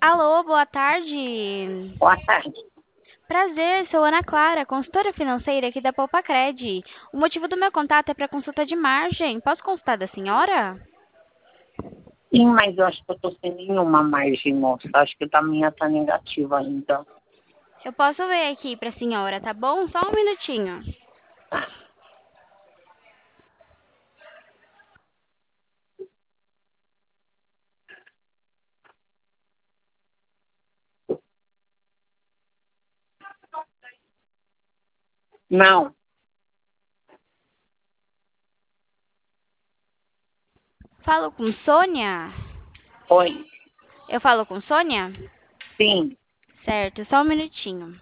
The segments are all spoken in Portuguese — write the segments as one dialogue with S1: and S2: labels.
S1: Alô, boa tarde.
S2: Boa tarde.
S1: Prazer, sou Ana Clara, consultora financeira aqui da Poupacred. O motivo do meu contato é para consulta de margem. Posso consultar da senhora?
S2: Sim, mas eu acho que eu estou sem nenhuma margem, moça. Acho que a minha tá negativa ainda.
S1: Eu posso ver aqui para a senhora, tá bom? Só um minutinho.
S2: Não,
S1: Falo com Sônia?
S2: foi.
S1: Eu falo com Sônia?
S2: Sim.
S1: Certo, só um minutinho.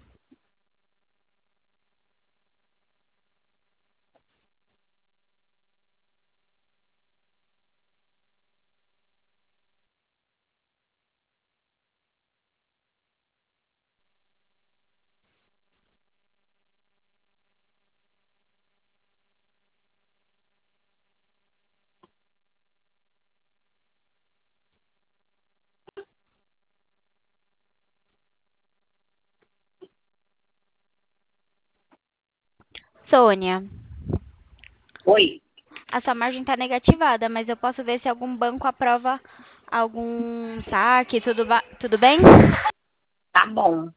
S1: Sônia,
S2: Oi.
S1: a sua margem está negativada, mas eu posso ver se algum banco aprova algum saque, tudo bem?
S2: Tá bom.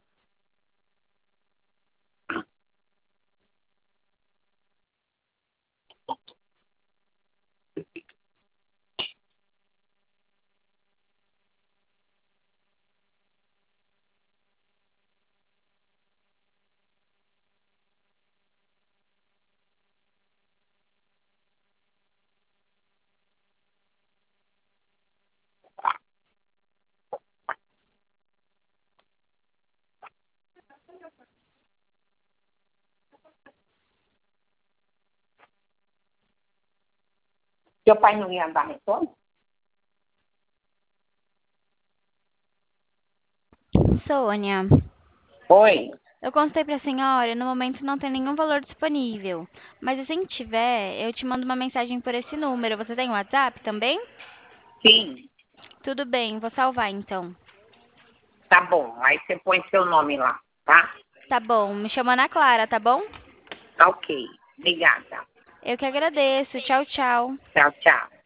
S2: Seu pai não ia dar retorno?
S1: Sônia.
S2: Oi.
S1: Eu consultei para a senhora, no momento não tem nenhum valor disponível. Mas assim que tiver, eu te mando uma mensagem por esse número. Você tem WhatsApp também?
S2: Sim.
S1: Tudo bem, vou salvar então.
S2: Tá bom. Aí você põe seu nome lá, tá?
S1: Tá bom, me chama Ana Clara, tá bom?
S2: Tá ok. Obrigada.
S1: Eu que agradeço. Tchau, tchau.
S2: Tchau, tchau.